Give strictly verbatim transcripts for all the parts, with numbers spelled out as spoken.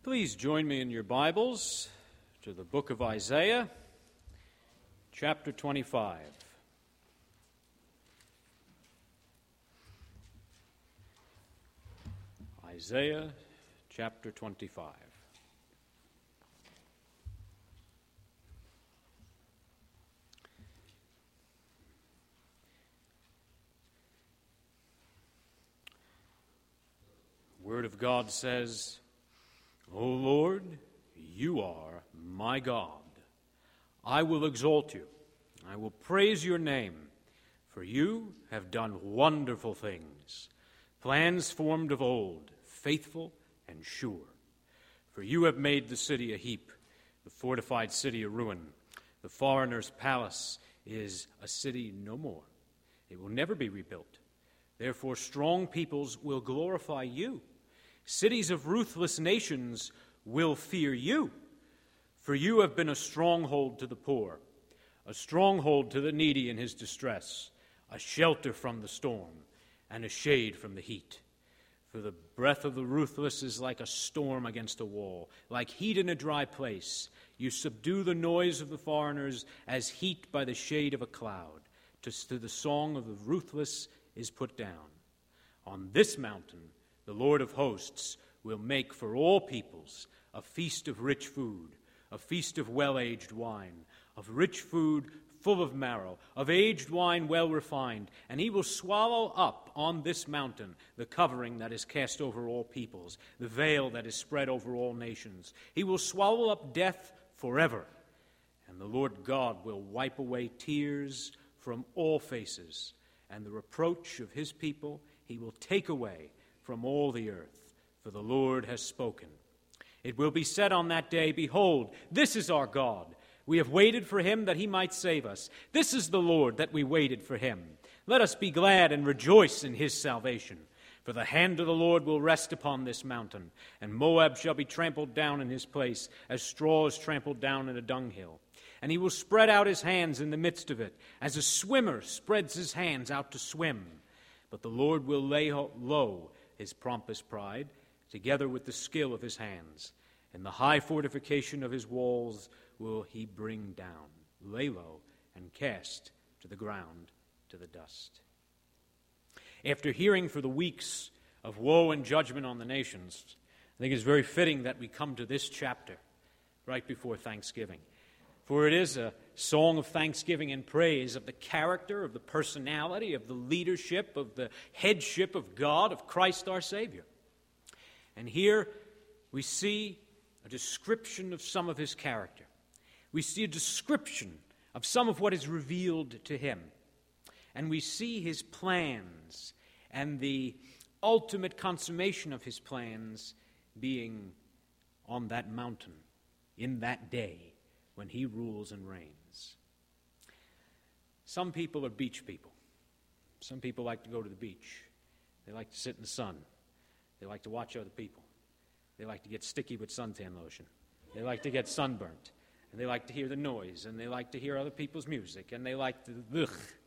Please join me in your Bibles to the book of Isaiah, chapter twenty-five. Isaiah, chapter twenty-five. The Word of God says, O Lord, you are my God. I will exalt you. I will praise your name, for you have done wonderful things, plans formed of old, faithful and sure. For you have made the city a heap, the fortified city a ruin. The foreigner's palace is a city no more. It will never be rebuilt. Therefore strong peoples will glorify you. Cities of ruthless nations will fear you, for you have been a stronghold to the poor, a stronghold to the needy in his distress, a shelter from the storm, and a shade from the heat. For the breath of the ruthless is like a storm against a wall, like heat in a dry place. You subdue the noise of the foreigners as heat by the shade of a cloud. To, to the song of the ruthless is put down. On this mountain the Lord of hosts will make for all peoples a feast of rich food, a feast of well-aged wine, of rich food full of marrow, of aged wine well refined, and he will swallow up on this mountain the covering that is cast over all peoples, the veil that is spread over all nations. He will swallow up death forever, and the Lord God will wipe away tears from all faces, and the reproach of his people he will take away from all the earth, for the Lord has spoken. It will be said on that day, Behold, this is our God. We have waited for him that he might save us. This is the Lord that we waited for him. Let us be glad and rejoice in his salvation. For the hand of the Lord will rest upon this mountain, and Moab shall be trampled down in his place, as straw is trampled down in a dunghill. And he will spread out his hands in the midst of it, as a swimmer spreads his hands out to swim. But the Lord will lay low his pompous pride, together with the skill of his hands, and the high fortification of his walls will he bring down, lay low, and cast to the ground, to the dust. After hearing for the weeks of woe and judgment on the nations, I think it's very fitting that we come to this chapter right before Thanksgiving. For it is a song of thanksgiving and praise of the character, of the personality, of the leadership, of the headship of God, of Christ our Savior. And here we see a description of some of his character. We see a description of some of what is revealed to him. And we see his plans and the ultimate consummation of his plans being on that mountain in that day when he rules and reigns. Some people are beach people. Some people like to go to the beach. They like to sit in the sun. They like to watch other people. They like to get sticky with suntan lotion. They like to get sunburnt. And they like to hear the noise. And they like to hear other people's music. And they like to... Ugh.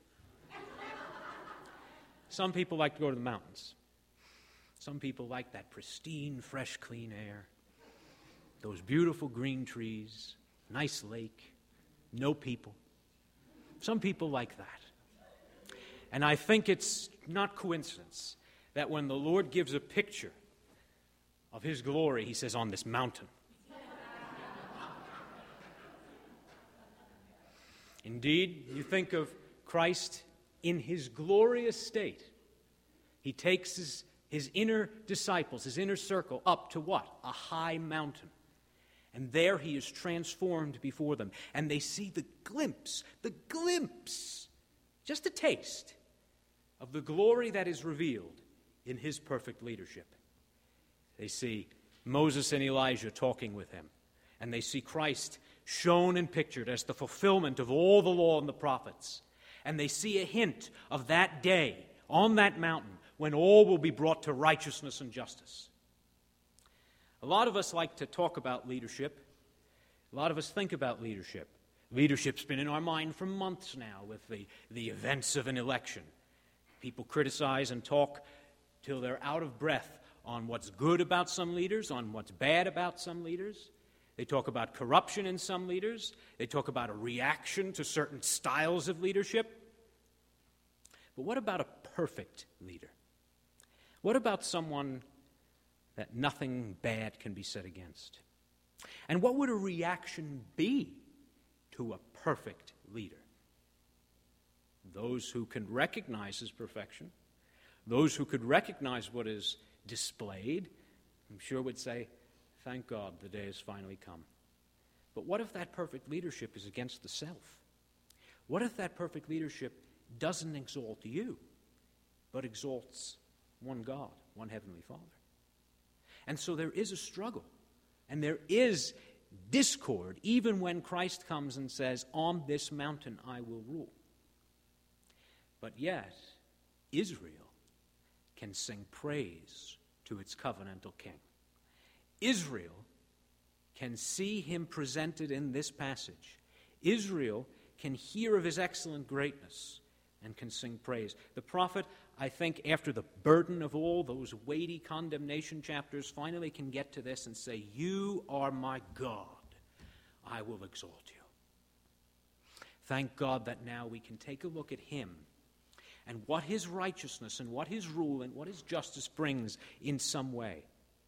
Some people like to go to the mountains. Some people like that pristine, fresh, clean air. Those beautiful green trees. Nice lake. No people. Some people like that. And I think it's not coincidence that when the Lord gives a picture of his glory, he says, on this mountain. Indeed, you think of Christ in his glorious state. He takes his, his inner disciples, his inner circle, up to what? A high mountain. And there he is transformed before them. And they see the glimpse, the glimpse, just a taste of the glory that is revealed in his perfect leadership. They see Moses and Elijah talking with him. And they see Christ shown and pictured as the fulfillment of all the law and the prophets. And they see a hint of that day on that mountain when all will be brought to righteousness and justice. A lot of us like to talk about leadership. A lot of us think about leadership. Leadership's been in our mind for months now with the, the events of an election. People criticize and talk till they're out of breath on what's good about some leaders, on what's bad about some leaders. They talk about corruption in some leaders. They talk about a reaction to certain styles of leadership. But what about a perfect leader? What about someone that nothing bad can be said against? And what would a reaction be to a perfect leader? Those who can recognize his perfection, those who could recognize what is displayed, I'm sure would say, thank God the day has finally come. But what if that perfect leadership is against the self? What if that perfect leadership doesn't exalt you, but exalts one God, one Heavenly Father? And so there is a struggle, and there is discord, even when Christ comes and says, on this mountain I will rule. But yet, Israel can sing praise to its covenantal king. Israel can see him presented in this passage. Israel can hear of his excellent greatness and can sing praise. The prophet, I think, after the burden of all those weighty condemnation chapters, finally can get to this and say, you are my God. I will exalt you. Thank God that now we can take a look at him and what his righteousness and what his rule and what his justice brings in some way.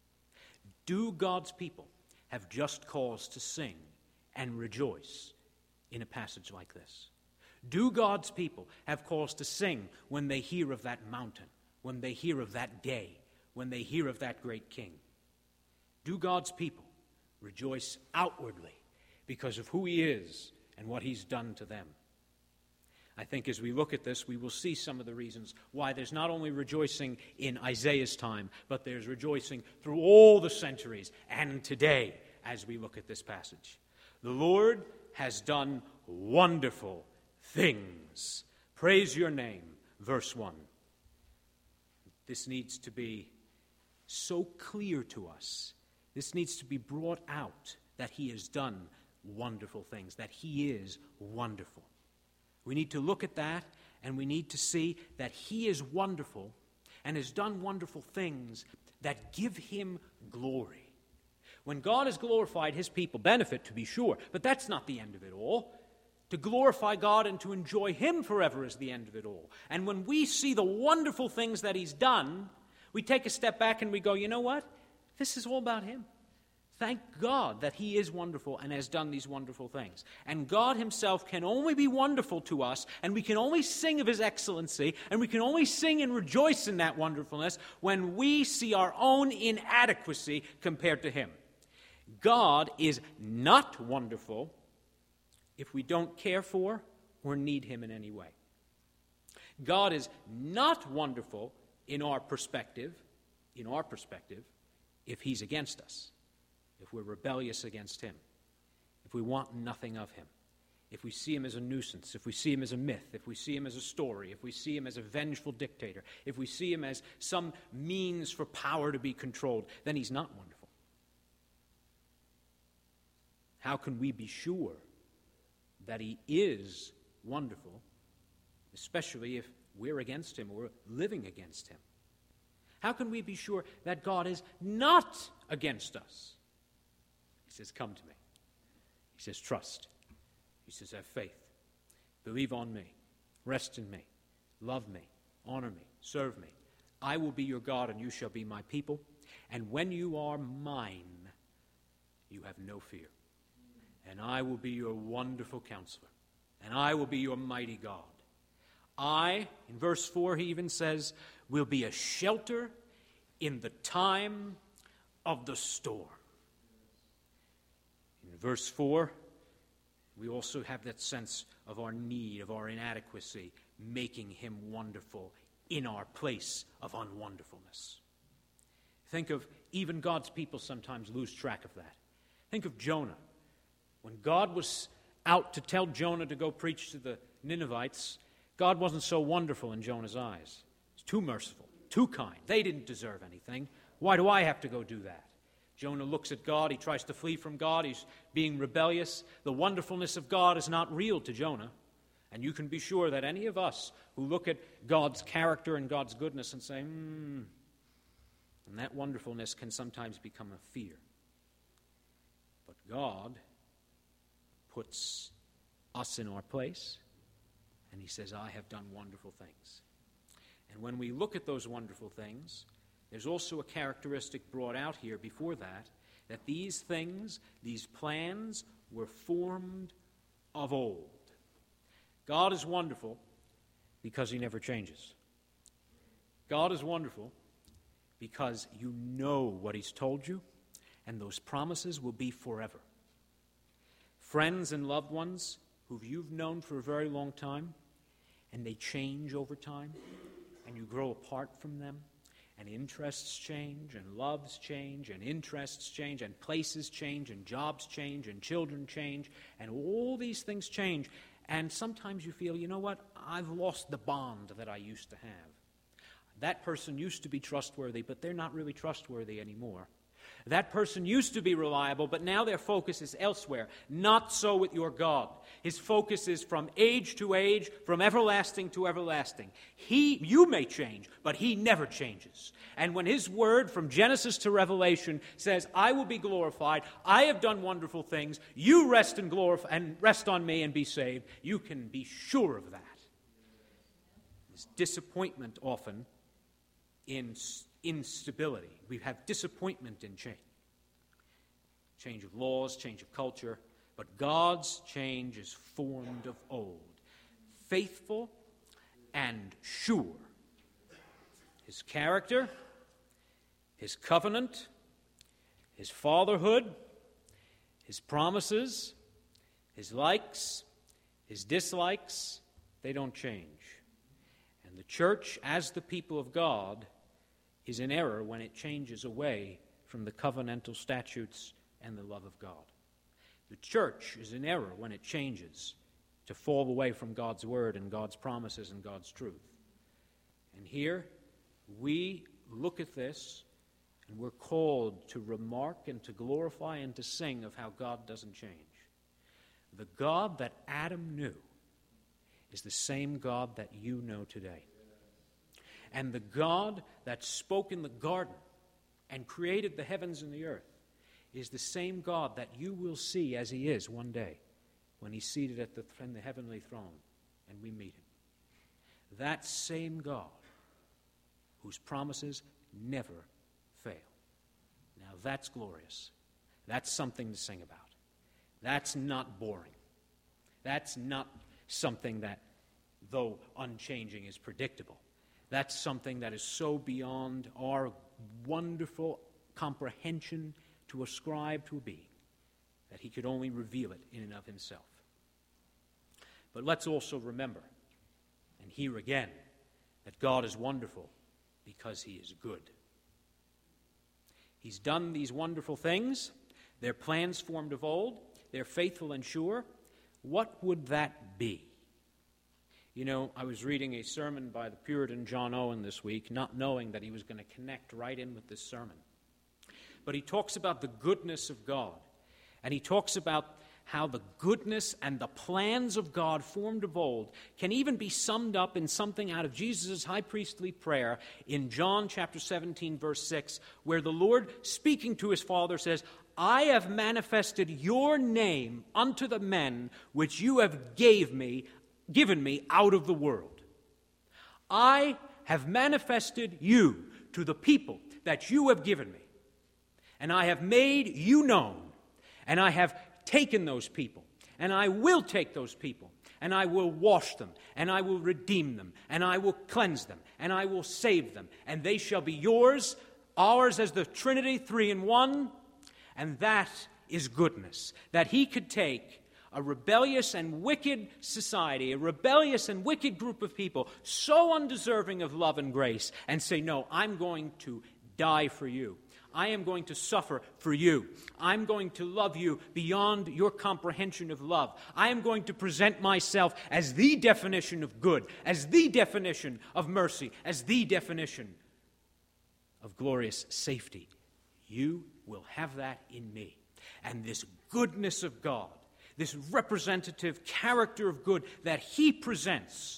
Do God's people have just cause to sing and rejoice in a passage like this? Do God's people have cause to sing when they hear of that mountain, when they hear of that day, when they hear of that great king? Do God's people rejoice outwardly because of who he is and what he's done to them? I think as we look at this, we will see some of the reasons why there's not only rejoicing in Isaiah's time, but there's rejoicing through all the centuries and today as we look at this passage. The Lord has done wonderful things. Praise your name, verse one. This needs to be so clear to us. This needs to be brought out that he has done wonderful things, that he is wonderful. We need to look at that, and we need to see that he is wonderful and has done wonderful things that give him glory. When God is glorified, his people benefit, to be sure, but that's not the end of it all. To glorify God and to enjoy him forever is the end of it all. And when we see the wonderful things that he's done, we take a step back and we go, you know what? This is all about him. Thank God that he is wonderful and has done these wonderful things. And God himself can only be wonderful to us, and we can only sing of his excellency, and we can only sing and rejoice in that wonderfulness when we see our own inadequacy compared to him. God is not wonderful if we don't care for or need him in any way. God is not wonderful in our perspective, in our perspective, if he's against us. If we're rebellious against him, if we want nothing of him, if we see him as a nuisance, if we see him as a myth, if we see him as a story, if we see him as a vengeful dictator, if we see him as some means for power to be controlled, then he's not wonderful. How can we be sure that he is wonderful, especially if we're against him or living against him? How can we be sure that God is not against us? He says, come to me. He says, trust. He says, have faith. Believe on me. Rest in me. Love me. Honor me. Serve me. I will be your God, and you shall be my people. And when you are mine, you have no fear. And I will be your wonderful counselor. And I will be your mighty God. I, in verse four, he even says, will be a shelter in the time of the storm. In verse four, we also have that sense of our need, of our inadequacy, making him wonderful in our place of unwonderfulness. Think of even God's people sometimes lose track of that. Think of Jonah. When God was out to tell Jonah to go preach to the Ninevites, God wasn't so wonderful in Jonah's eyes. He's too merciful, too kind. They didn't deserve anything. Why do I have to go do that? Jonah looks at God. He tries to flee from God. He's being rebellious. The wonderfulness of God is not real to Jonah. And you can be sure that any of us who look at God's character and God's goodness and say, hmm, And that wonderfulness can sometimes become a fear. But God puts us in our place, and he says, I have done wonderful things. And when we look at those wonderful things, there's also a characteristic brought out here before that, that these things, these plans, were formed of old. God is wonderful because he never changes. God is wonderful because you know what he's told you, and those promises will be forever. Friends and loved ones who you've known for a very long time, and they change over time, and you grow apart from them, and interests change, and loves change, and interests change, and places change, and jobs change, and children change, and all these things change. And sometimes you feel, you know what, I've lost the bond that I used to have. That person used to be trustworthy, but they're not really trustworthy anymore. That person used to be reliable, but now their focus is elsewhere. Not so with your God. His focus is from age to age, from everlasting to everlasting. He, you may change, but he never changes. And when his word from Genesis to Revelation says, I will be glorified, I have done wonderful things, you rest and glorify and rest on me and be saved, you can be sure of that. There's disappointment often in instability. We have disappointment in change. Change of laws, change of culture. But God's change is formed of old. Faithful and sure. His character, his covenant, his fatherhood, his promises, his likes, his dislikes, they don't change. And the church, as the people of God, is in error when it changes away from the covenantal statutes and the love of God. The church is in error when it changes to fall away from God's word and God's promises and God's truth. And here we look at this and we're called to remark and to glorify and to sing of how God doesn't change. The God that Adam knew is the same God that you know today. And the God that spoke in the garden and created the heavens and the earth is the same God that you will see as he is one day when he's seated at the, in the heavenly throne and we meet him. That same God whose promises never fail. Now that's glorious. That's something to sing about. That's not boring. That's not something that, though unchanging, is predictable. That's something that is so beyond our wonderful comprehension to ascribe to a being that he could only reveal it in and of himself. But let's also remember and hear again that God is wonderful because he is good. He's done these wonderful things. Their plans formed of old. They're faithful and sure. What would that be? You know, I was reading a sermon by the Puritan John Owen this week, not knowing that he was going to connect right in with this sermon. But he talks about the goodness of God. And he talks about how the goodness and the plans of God formed of old can even be summed up in something out of Jesus' high priestly prayer in John chapter seventeen, verse six, where the Lord, speaking to his Father, says, I have manifested your name unto the men which you have gave me, given me out of the world. I have manifested you to the people that you have given me. And I have made you known. And I have taken those people. And I will take those people. And I will wash them. And I will redeem them. And I will cleanse them. And I will save them. And they shall be yours, ours as the Trinity, three in one. And that is goodness. That he could take a rebellious and wicked society, a rebellious and wicked group of people, so undeserving of love and grace, and say, no, I'm going to die for you. I am going to suffer for you. I'm going to love you beyond your comprehension of love. I am going to present myself as the definition of good, as the definition of mercy, as the definition of glorious safety. You will have that in me. And this goodness of God, this representative character of good that he presents,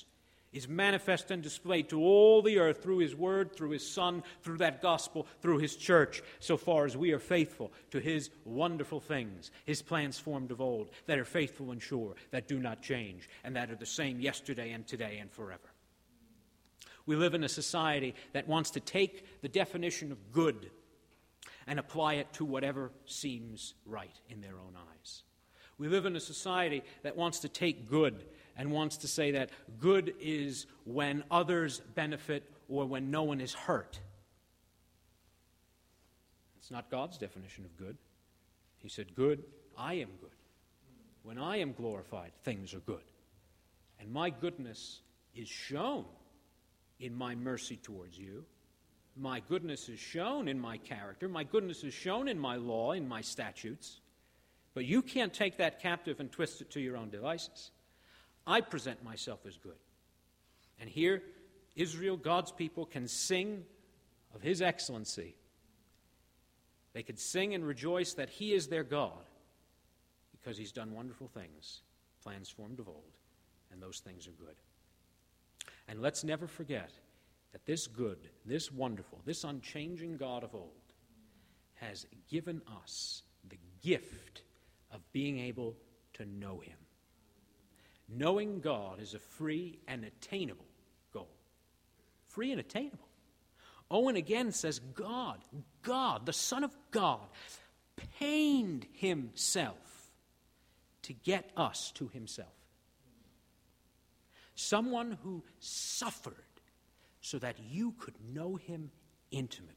is manifest and displayed to all the earth through his word, through his Son, through that gospel, through his church, so far as we are faithful to his wonderful things, his plans formed of old, that are faithful and sure, that do not change, and that are the same yesterday and today and forever. We live in a society that wants to take the definition of good and apply it to whatever seems right in their own eyes. We live in a society that wants to take good and wants to say that good is when others benefit or when no one is hurt. It's not God's definition of good. He said, good, I am good. When I am glorified, things are good. And my goodness is shown in my mercy towards you. My goodness is shown in my character. My goodness is shown in my law, in my statutes. But you can't take that captive and twist it to your own devices. I present myself as good. And here, Israel, God's people, can sing of his excellency. They could sing and rejoice that he is their God because he's done wonderful things, plans formed of old, and those things are good. And let's never forget that this good, this wonderful, this unchanging God of old has given us the gift of being able to know him. Knowing God is a free and attainable goal. Free and attainable. Owen again says God, God, the Son of God, pained himself to get us to himself. Someone who suffered so that you could know him intimately.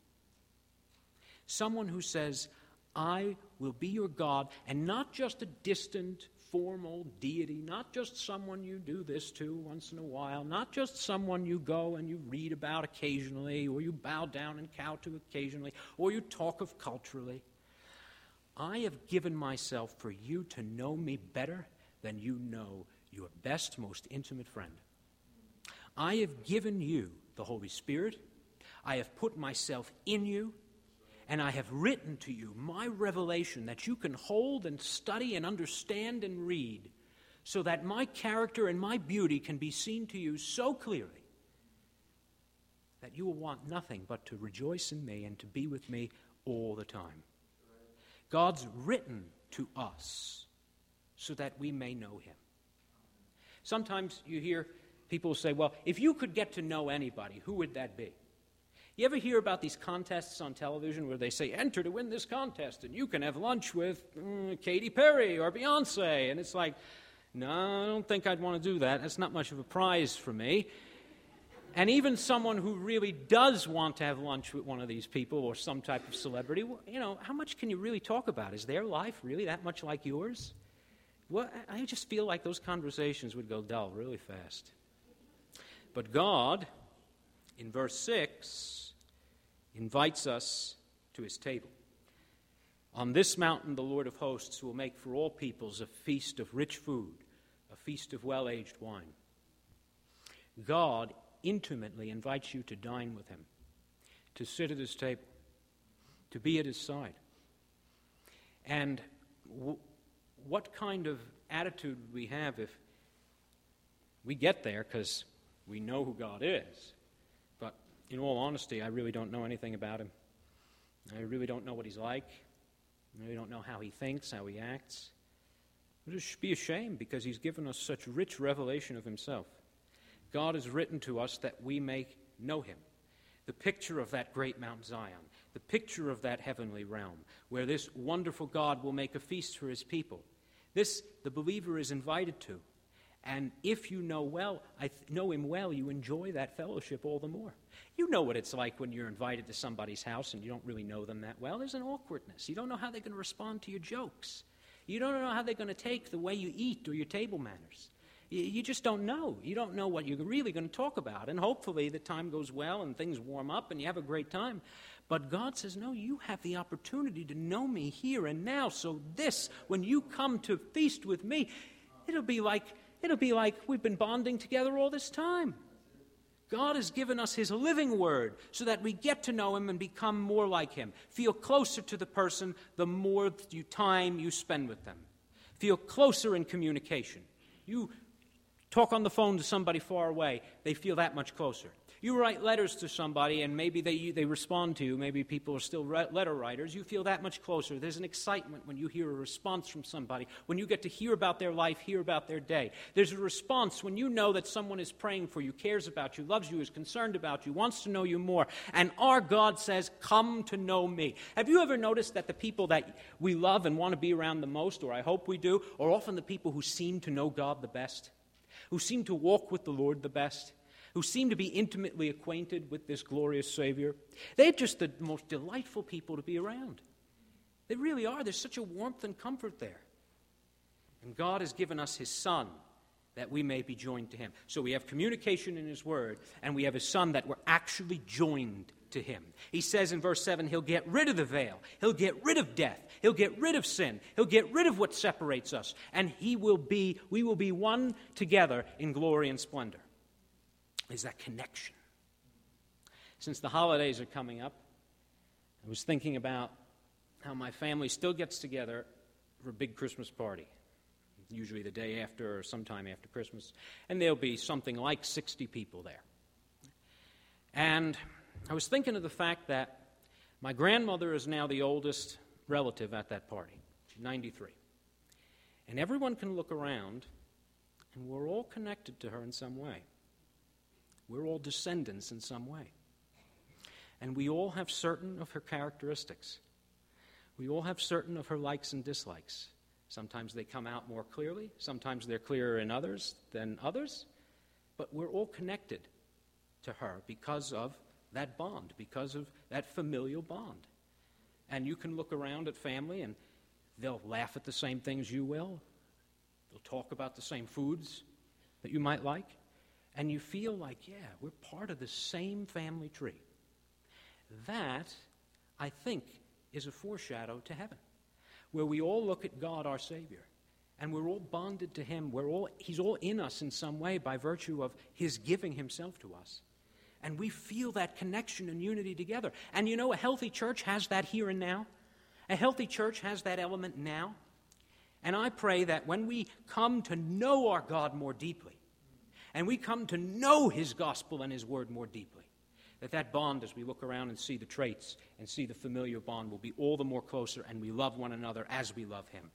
Someone who says, I will be your God, and not just a distant, formal deity, not just someone you do this to once in a while, not just someone you go and you read about occasionally, or you bow down and cow to occasionally, or you talk of culturally. I have given myself for you to know me better than you know your best, most intimate friend. I have given you the Holy Spirit. I have put myself in you. And I have written to you my revelation that you can hold and study and understand and read, so that my character and my beauty can be seen to you so clearly that you will want nothing but to rejoice in me and to be with me all the time. God's written to us so that we may know him. Sometimes you hear people say, well, if you could get to know anybody, who would that be? You ever hear about these contests on television where they say, enter to win this contest, and you can have lunch with mm, Katy Perry or Beyonce? And it's like, no, I don't think I'd want to do that. That's not much of a prize for me. And even someone who really does want to have lunch with one of these people or some type of celebrity, well, you know, how much can you really talk about? Is their life really that much like yours? Well, I just feel like those conversations would go dull really fast. But God, in verse six, invites us to his table. On this mountain the Lord of hosts will make for all peoples a feast of rich food, a feast of well-aged wine. God intimately invites you to dine with him, to sit at his table, to be at his side. And w- what kind of attitude would we have if we get there because we know who God is? But in all honesty, I really don't know anything about him. I really don't know what he's like. I really don't know how he thinks, how he acts. It should be a shame because he's given us such rich revelation of himself. God has written to us that we may know him. The picture of that great Mount Zion, the picture of that heavenly realm, where this wonderful God will make a feast for his people. This, the believer is invited to. And if you know well, I th- know him well, you enjoy that fellowship all the more. You know what it's like when you're invited to somebody's house and you don't really know them that well. There's an awkwardness. You don't know how they're going to respond to your jokes. You don't know how they're going to take the way you eat or your table manners. You, you just don't know. You don't know what you're really going to talk about. And hopefully the time goes well and things warm up and you have a great time. But God says, no, you have the opportunity to know me here and now. So this, when you come to feast with me, it'll be like it'll be like we've been bonding together all this time. God has given us his living word so that we get to know him and become more like him. Feel closer to the person the more you time you spend with them. Feel closer in communication. You Talk on the phone to somebody far away, they feel that much closer. You write letters to somebody, and maybe they they respond to you. Maybe people are still letter writers. You feel that much closer. There's an excitement when you hear a response from somebody, when you get to hear about their life, hear about their day. There's a response when you know that someone is praying for you, cares about you, loves you, is concerned about you, wants to know you more. And our God says, come to know me. Have you ever noticed that the people that we love and want to be around the most, or I hope we do, are often the people who seem to know God the best, who seem to walk with the Lord the best, who seem to be intimately acquainted with this glorious Savior? They're just the most delightful people to be around. They really are. There's such a warmth and comfort there. And God has given us His Son that we may be joined to Him. So we have communication in His Word, and we have His Son that we're actually joined to Him. He says in verse seven, He'll get rid of the veil. He'll get rid of death. He'll get rid of sin. He'll get rid of what separates us. And He will be, we will be one together in glory and splendor. Is that connection. Since the holidays are coming up, I was thinking about how my family still gets together for a big Christmas party, usually the day after or sometime after Christmas, and there'll be something like sixty people there. And I was thinking of the fact that my grandmother is now the oldest relative at that party. She's ninety-three. And everyone can look around, and we're all connected to her in some way. We're all descendants in some way. And we all have certain of her characteristics. We all have certain of her likes and dislikes. Sometimes they come out more clearly. Sometimes they're clearer in others than others. But we're all connected to her because of that bond, because of that familial bond. And you can look around at family and they'll laugh at the same things you will. They'll talk about the same foods that you might like. And you feel like, yeah, we're part of the same family tree. That, I think, is a foreshadow to heaven, where we all look at God, our Savior, and we're all bonded to Him. We're all, He's all in us in some way by virtue of His giving Himself to us. And we feel that connection and unity together. And you know, a healthy church has that here and now. A healthy church has that element now. And I pray that when we come to know our God more deeply, and we come to know His gospel and His word more deeply, that that bond, as we look around and see the traits and see the familiar bond, will be all the more closer, and we love one another as we love Him.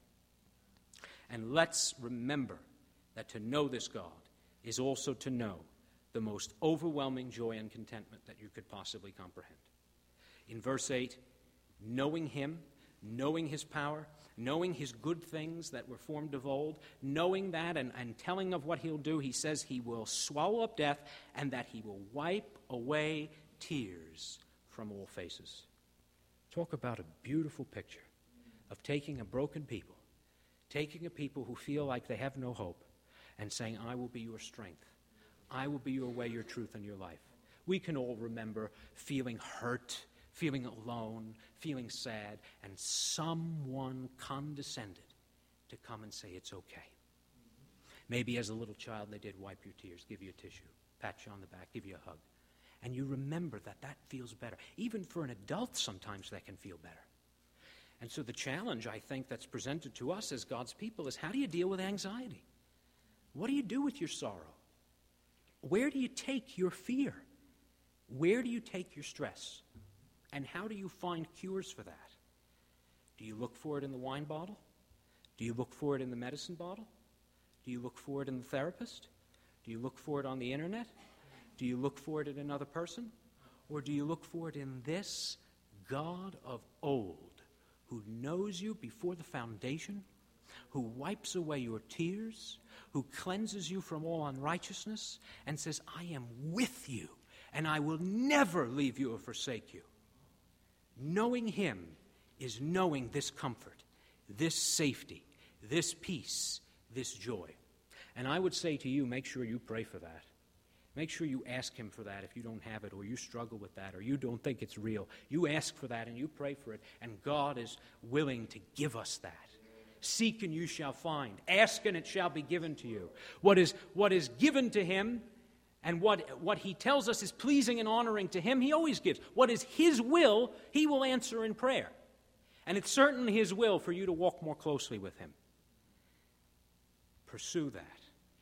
And let's remember that to know this God is also to know the most overwhelming joy and contentment that you could possibly comprehend. In verse eight, knowing Him, knowing His power, knowing His good things that were formed of old, knowing that and, and telling of what He'll do, He says He will swallow up death and that He will wipe away tears from all faces. Talk about a beautiful picture of taking a broken people, taking a people who feel like they have no hope, and saying, I will be your strength. I will be your way, your truth, and your life. We can all remember feeling hurt, feeling alone, feeling sad, and someone condescended to come and say, it's okay. Maybe as a little child they did wipe your tears, give you a tissue, pat you on the back, give you a hug. And you remember that that feels better. Even for an adult, sometimes that can feel better. And so the challenge, I think, that's presented to us as God's people is, how do you deal with anxiety? What do you do with your sorrow? Where do you take your fear? Where do you take your stress? And how do you find cures for that? Do you look for it in the wine bottle? Do you look for it in the medicine bottle? Do you look for it in the therapist? Do you look for it on the internet? Do you look for it in another person? Or do you look for it in this God of old, who knows you before the foundation, who wipes away your tears, who cleanses you from all unrighteousness, and says, I am with you, and I will never leave you or forsake you. Knowing Him is knowing this comfort, this safety, this peace, this joy. And I would say to you, make sure you pray for that. Make sure you ask Him for that if you don't have it, or you struggle with that, or you don't think it's real. You ask for that and you pray for it, and God is willing to give us that. Seek and you shall find. Ask and it shall be given to you. What is, what is given to Him and what, what He tells us is pleasing and honoring to Him, He always gives. What is His will, He will answer in prayer. And it's certainly His will for you to walk more closely with Him. Pursue that.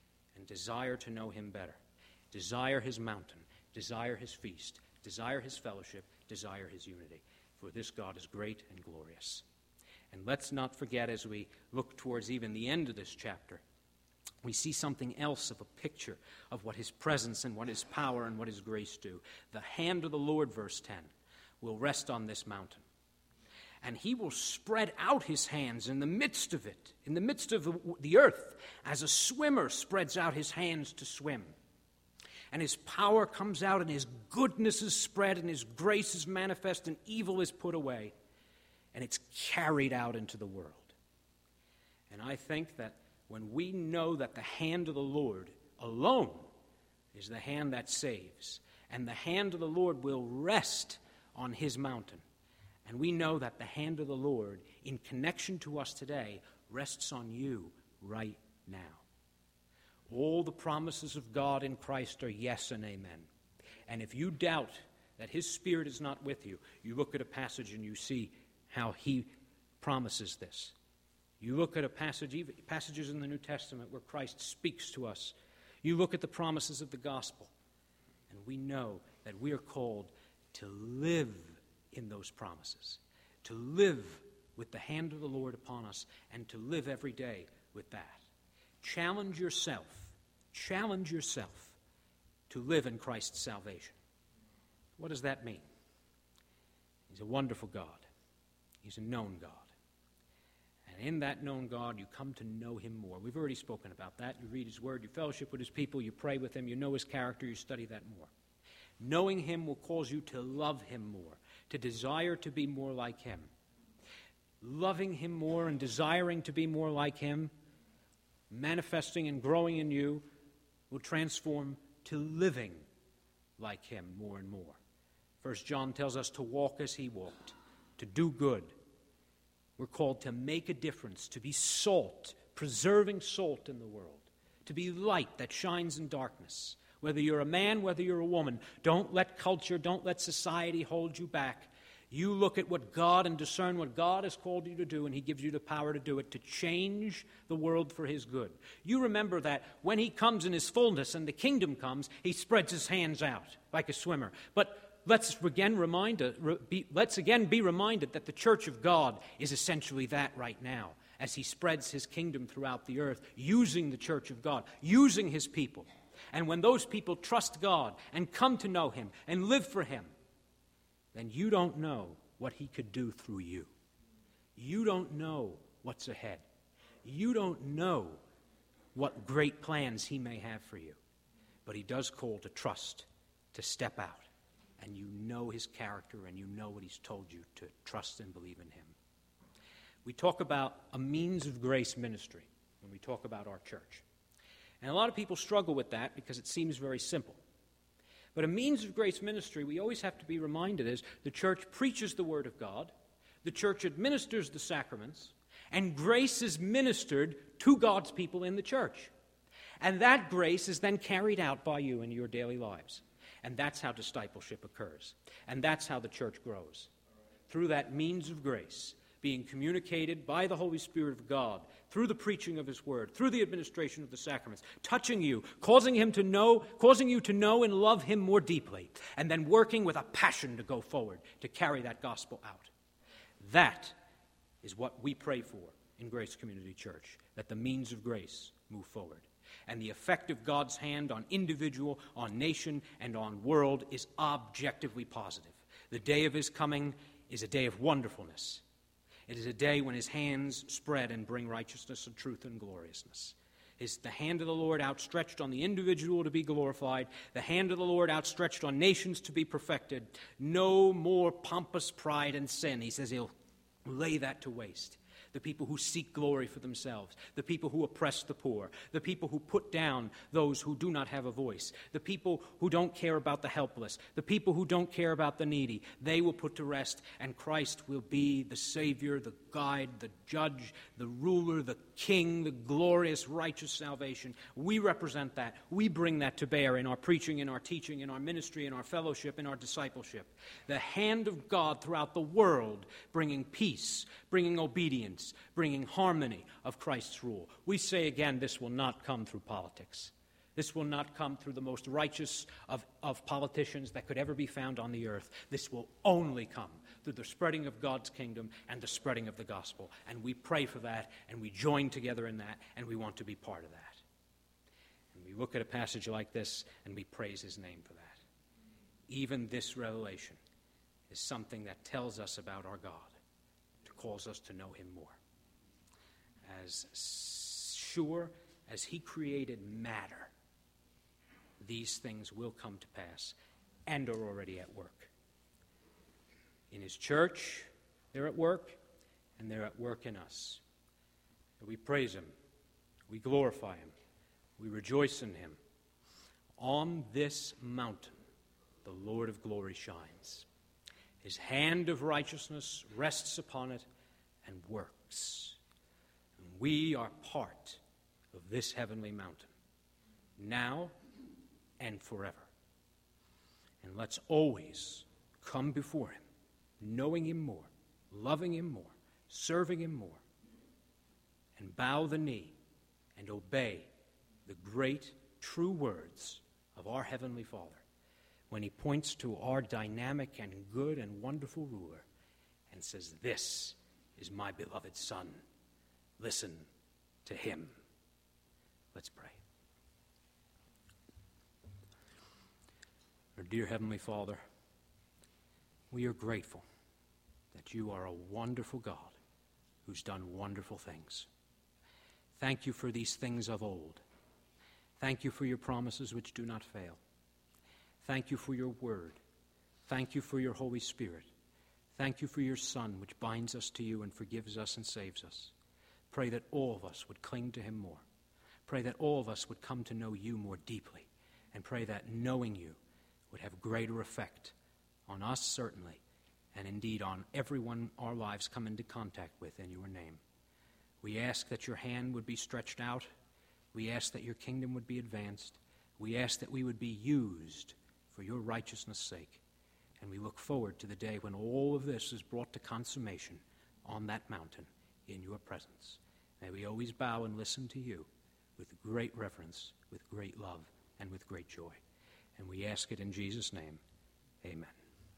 and desire to know him better. Desire his mountain, desire his feast, desire his fellowship, desire his unity. For this God is great and glorious. And let's not forget, as we look towards even the end of this chapter, we see something else of a picture of what his presence and what his power and what his grace do. The hand of the Lord, verse ten, will rest on this mountain. And he will spread out his hands in the midst of it, in the midst of the earth, as a swimmer spreads out his hands to swim. And his power comes out, and his goodness is spread, and his grace is manifest, and evil is put away, and it's carried out into the world. And I think that when we know that the hand of the Lord alone is the hand that saves, and the hand of the Lord will rest on his mountain, and we know that the hand of the Lord, in connection to us today, rests on you right now. All the promises of God in Christ are yes and amen. And if you doubt that his Spirit is not with you, you look at a passage and you see how he promises this. You look at a passage, passages in the New Testament where Christ speaks to us. You look at the promises of the gospel, and we know that we are called to live in those promises, to live with the hand of the Lord upon us, and to live every day with that. Challenge yourself, challenge yourself to live in Christ's salvation. What does that mean? He's a wonderful God. He's a known God. And in that known God, you come to know him more. We've already spoken about that. You read his word, you fellowship with his people, you pray with him, you know his character, you study that more. Knowing him will cause you to love him more, to desire to be more like him. Loving him more and desiring to be more like him, manifesting and growing in you, will transform to living like him more and more. First John tells us to walk as he walked, to do good. We're called to make a difference, to be salt, preserving salt in the world, to be light that shines in darkness. Whether you're a man, whether you're a woman, don't let culture, don't let society hold you back. You look at what God and discern what God has called you to do, and he gives you the power to do it, to change the world for his good. You remember that when he comes in his fullness and the kingdom comes, he spreads his hands out like a swimmer. But let's again remind, be, let's again be reminded that the church of God is essentially that right now, as he spreads his kingdom throughout the earth, using the church of God, using his people. And when those people trust God and come to know him and live for him, then you don't know what he could do through you. You don't know what's ahead. You don't know what great plans he may have for you. But he does call to trust, to step out. And you know his character, and you know what he's told you, to trust and believe in him. We talk about a means of grace ministry when we talk about our church. And a lot of people struggle with that because it seems very simple. But a means of grace ministry, we always have to be reminded, is the church preaches the word of God, the church administers the sacraments, and grace is ministered to God's people in the church. And that grace is then carried out by you in your daily lives. And that's how discipleship occurs. And that's how the church grows. Through that means of grace, being communicated by the Holy Spirit of God, through the preaching of his word, through the administration of the sacraments, touching you, causing him to know, causing you to know and love him more deeply, and then working with a passion to go forward, to carry that gospel out. That is what we pray for in Grace Community Church, that the means of grace move forward. And the effect of God's hand on individual, on nation, and on world is objectively positive. The day of his coming is a day of wonderfulness. It is a day when his hands spread and bring righteousness and truth and gloriousness. Is the hand of the Lord outstretched on the individual to be glorified, the hand of the Lord outstretched on nations to be perfected. No more pompous pride and sin. He says he'll lay that to waste. The people who seek glory for themselves, the people who oppress the poor, the people who put down those who do not have a voice, the people who don't care about the helpless, the people who don't care about the needy, they will put to rest, and Christ will be the Savior, the guide, the judge, the ruler, the king, the glorious, righteous salvation. We represent that. We bring that to bear in our preaching, in our teaching, in our ministry, in our fellowship, in our discipleship. The hand of God throughout the world, bringing peace, bringing obedience, bringing harmony of Christ's rule. We say again, this will not come through politics. This will not come through the most righteous of, of politicians that could ever be found on the earth. This will only come through the spreading of God's kingdom and the spreading of the gospel. And we pray for that, and we join together in that, and we want to be part of that. And we look at a passage like this, and we praise his name for that. Even this revelation is something that tells us about our God, to cause us to know him more. As sure as he created matter, these things will come to pass and are already at work. In his church, they're at work, and they're at work in us. We praise him. We glorify him. We rejoice in him. On this mountain, the Lord of glory shines. His hand of righteousness rests upon it and works. And we are part of this heavenly mountain, now and forever. And let's always come before him, knowing him more, loving him more, serving him more, and bow the knee and obey the great, true words of our Heavenly Father when he points to our dynamic and good and wonderful ruler and says, "This is my beloved Son. Listen to him." Let's pray. Our dear Heavenly Father, we are grateful that you are a wonderful God who's done wonderful things. Thank you for these things of old. Thank you for your promises which do not fail. Thank you for your word. Thank you for your Holy Spirit. Thank you for your Son, which binds us to you and forgives us and saves us. Pray that all of us would cling to him more. Pray that all of us would come to know you more deeply. And pray that knowing you would have greater effect on us, certainly, and indeed on everyone our lives come into contact with in your name. We ask that your hand would be stretched out. We ask that your kingdom would be advanced. We ask that we would be used for your righteousness' sake. And we look forward to the day when all of this is brought to consummation on that mountain in your presence. May we always bow and listen to you with great reverence, with great love, and with great joy. And we ask it in Jesus' name. Amen.